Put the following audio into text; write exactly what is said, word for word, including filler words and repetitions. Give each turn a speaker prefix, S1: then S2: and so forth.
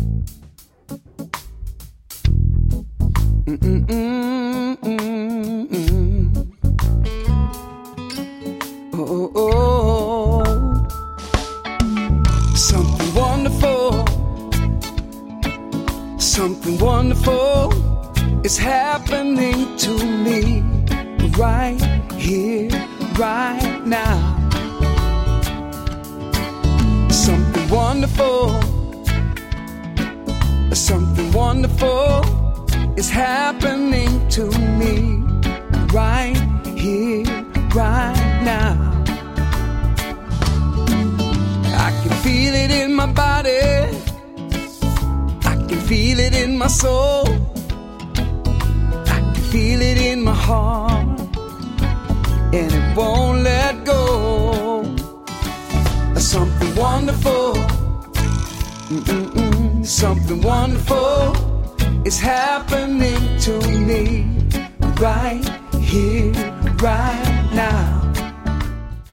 S1: Mm-mm-mm-mm-mm. Oh, oh, oh. Something wonderful, something wonderful is happening to me right here, right now. Something wonderful, something wonderful is happening to me right here, right now. I can feel it in my body, I can feel it in my soul, I can feel it in my heart, and it won't let go. Something wonderful, mm-mm-mm, something wonderful is happening to me right here, right